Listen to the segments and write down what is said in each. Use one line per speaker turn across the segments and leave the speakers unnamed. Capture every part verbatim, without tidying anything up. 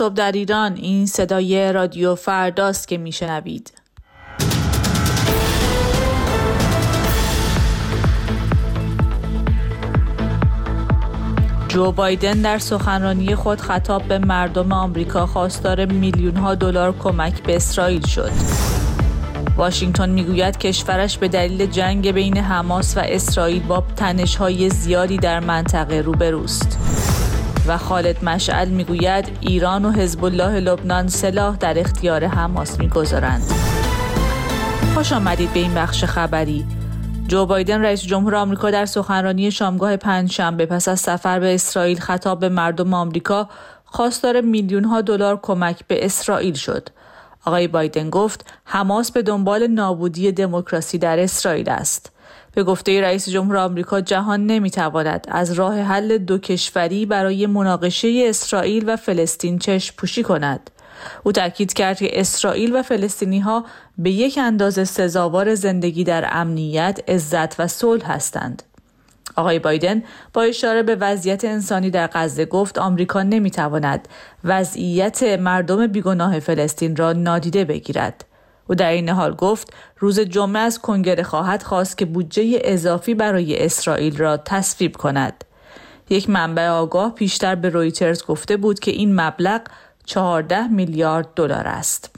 صبح در ایران، این صدای رادیو فرداست که میشنوید. جو بایدن در سخنرانی خود خطاب به مردم آمریکا خواستار میلیون‌ها دلار کمک به اسرائیل شد. واشنگتن میگوید کشورش به دلیل جنگ بین حماس و اسرائیل با تنش‌های زیادی در منطقه روبروست. و خالد مشعل میگوید ایران و حزب الله لبنان سلاح در اختیار حماس میگذارند. خوش آمدید به این بخش خبری. جو بایدن رئیس جمهور آمریکا در سخنرانی شامگاه پنجشنبه پس از سفر به اسرائیل خطاب به مردم آمریکا خواستار میلیون‌ها دلار کمک به اسرائیل شد. آقای بایدن گفت حماس به دنبال نابودی دموکراسی در اسرائیل است. به گفته رئیس جمهور آمریکا جهان نمیتواند از راه حل دو کشوری برای مناقشه اسرائیل و فلسطین چشم پوشی کند. او تاکید کرد که اسرائیل و فلسطینی‌ها به یک اندازه سزاوار زندگی در امنیت، عزت و صلح هستند. آقای بایدن با اشاره به وضعیت انسانی در غزه گفت آمریکا نمیتواند وضعیت مردم بیگناه فلسطین را نادیده بگیرد. او در این حال گفت روز جمعه از کنگره خواهد خواست که بودجه اضافی برای اسرائیل را تصویب کند. یک منبع آگاه پیشتر به رویترز گفته بود که این مبلغ چهارده میلیارد دلار است.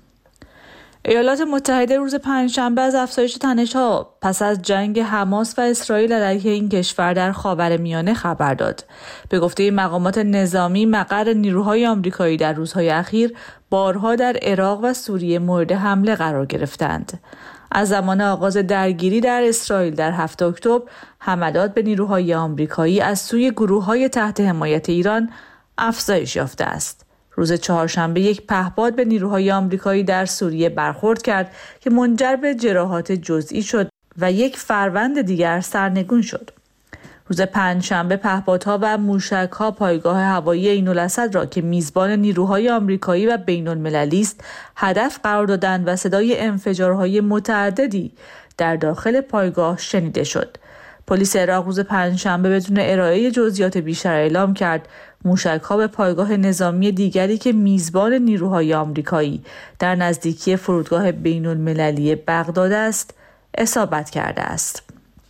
ایالات متحده روز پنجشنبه از افزایش تنش‌ها پس از جنگ حماس و اسرائیل علیه این کشور در خاورمیانه خبر داد. به گفته مقامات نظامی مقر نیروهای آمریکایی در روزهای اخیر بارها در عراق و سوریه مورد حمله قرار گرفتند. از زمان آغاز درگیری در اسرائیل در هفتم اکتبر حملات به نیروهای آمریکایی از سوی گروه‌های تحت حمایت ایران افزایش یافته است. روز چهارشنبه یک پهپاد به نیروهای آمریکایی در سوریه برخورد کرد که منجر به جراحات جزئی شد و یک فروند دیگر سرنگون شد. روز پنجشنبه پهپادها و موشک‌ها پایگاه هوایی عین‌الاسد را که میزبان نیروهای آمریکایی و بین‌المللی است هدف قرار دادند و صدای انفجارهای متعددی در داخل پایگاه شنیده شد. پلیس عراق روز پنجشنبه بدون ارائه جزئیات بیشتر اعلام کرد موشک‌ها به پایگاه نظامی دیگری که میزبان نیروهای آمریکایی در نزدیکی فرودگاه بین‌المللی بغداد است اصابت کرده است.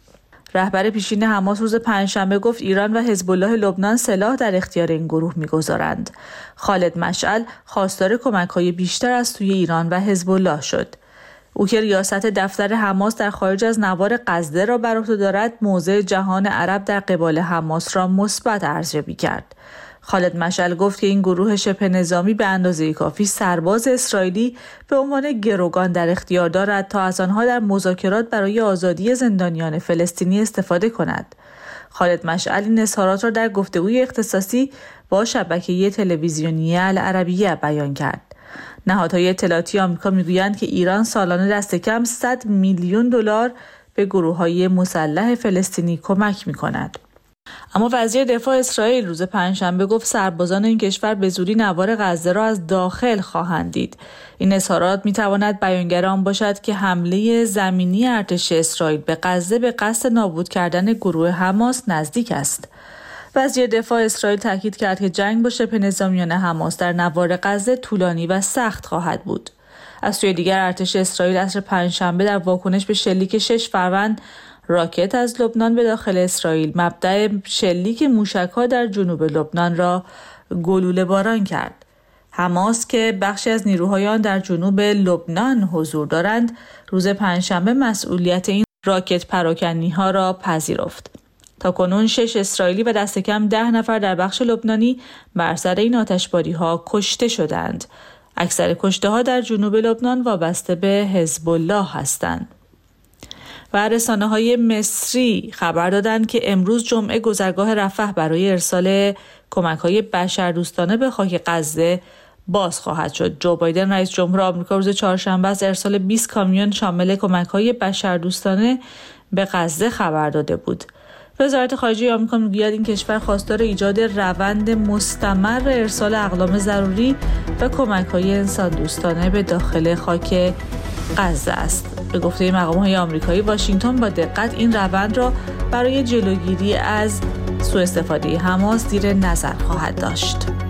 رهبر پیشین حماس روز پنجشنبه گفت ایران و حزب الله لبنان سلاح در اختیار این گروه می‌گذارند. خالد مشعل خواستار کمک‌های بیشتر از سوی ایران و حزب الله شد. او که ریاست دفتر حماس در خارج از نوار غزه را بر عهده دارد، موضع جهان عرب در قبال حماس را مثبت ارزیابی کرد. خالد مشعل گفت که این گروه شبه نظامی به اندازه کافی سرباز اسرائیلی به عنوان گروگان در اختیار دارد تا از آنها در مذاکرات برای آزادی زندانیان فلسطینی استفاده کند. خالد مشعل این اظهارات را در گفتگوی اختصاصی با شبکه تلویزیونی العربیه بیان کرد. نهادهای اطلاعاتی آمریکا میگویند که ایران سالانه دست کم صد میلیون دلار به گروه‌های مسلح فلسطینی کمک می‌کند. اما وزیر دفاع اسرائیل روز پنجشنبه گفت سربازان این کشور به زودی نوار غزه را از داخل خواهند دید. این اظهارات می‌تواند بیانگر آن باشد که حمله زمینی ارتش اسرائیل به غزه به قصد نابود کردن گروه حماس نزدیک است. وزیر دفاع اسرائیل تاکید کرد که جنگ با شبه نظامیان حماس در نوار غزه طولانی و سخت خواهد بود. از سوی دیگر ارتش اسرائیل عصر پنجشنبه در واکنش به شلیک شش فروند راکت از لبنان به داخل اسرائیل مبدأ شلیک موشک‌ها در جنوب لبنان را گلوله باران کرد. حماس که بخشی از نیروهای آن در جنوب لبنان حضور دارند، روز پنجشنبه مسئولیت این راکت پراکنی‌ها را پذیرفت. تاکنون شش اسرائیلی و دست کم ده نفر در بخش لبنانی بر اثر این آتشباری‌ها کشته شدند. اکثر کشته‌ها در جنوب لبنان وابسته به حزب الله هستند. و رسانه‌های مصری خبر دادند که امروز جمعه گذرگاه رفح برای ارسال کمک‌های بشردوستانه به خاک غزه باز خواهد شد. جو بایدن رئیس جمهور آمریکا روز چهارشنبه از ارسال بیست کامیون شامل کمک‌های بشردوستانه به غزه خبر داده بود. وزارت خارجه آمریکا میگوید این کشور خواستار ایجاد روند مستمر ارسال اقلام ضروری و کمک‌های انسان‌دوستانه به داخل خاک غزه است. به گفته مقام‌های آمریکایی، واشنگتن با دقت این روند را برای جلوگیری از سوء استفاده حماس زیر نظر خواهد داشت.